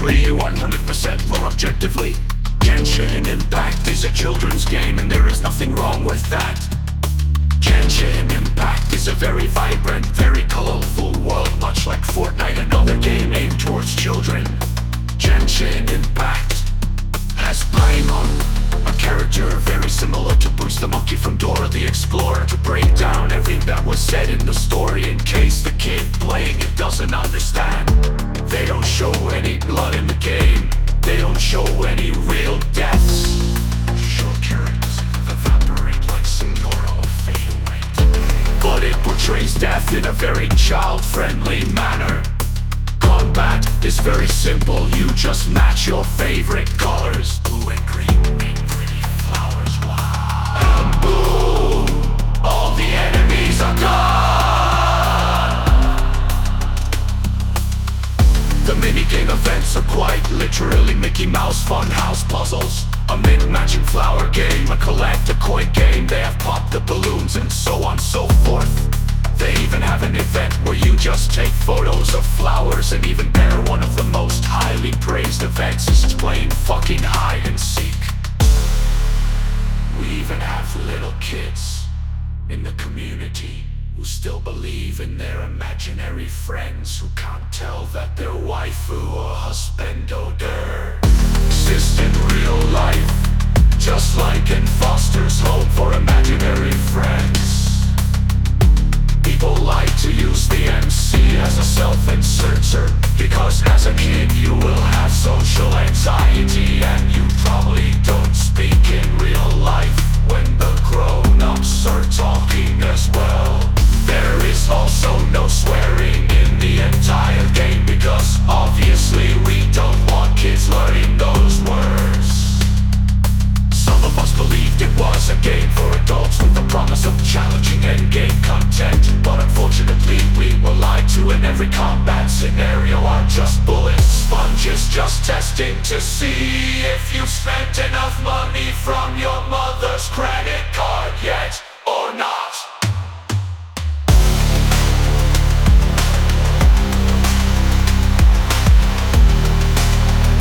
agree 100% more objectively. Genshin Impact is a children's game, and there is nothing wrong with that. Genshin Impact is a very vibrant, very colorful world, much like Fortnite, another game aimed towards children. Genshin Impact has Paimon, a character very similar to Bruce the Monkey from Dora the Explorer, to break down everything that was said in the story in case the kid playing it doesn't understand. They don't show any blood in the game, they don't show any real deaths. Sure, characters evaporate like Sinora or fade away, but it portrays death in a very child-friendly manner. Combat is very simple, you just match your favorite colors. Blue and green make pretty flowers, wow. And boom, all the enemies are gone. The minigame events are quite literally Mickey Mouse Funhouse puzzles. A mint-matching flower game, a collect-a-coin game. They have popped the balloons and so on so forth. They even have an event where you just take photos of flowers, and even better, one of the most highly praised events is playing fucking hide and seek. We even have little kids in the community who still believe in their imaginary friends who can't tell that their waifu or husbando exist in real life, just like in Foster's Home for Imaginary Friends. People like to use the MC as a self-inserter, because as a kid you will have social anxiety, and you probably don't speak in real life when the grown-ups are talking as well. There is also no swearing in the entire game, because obviously we don't want kids learning those words. Some of us believed it was a game for adults with the promise of challenging endgame content, but unfortunately we were lied to, and every combat scenario are just bullets, sponges just testing to see if you've spent enough money.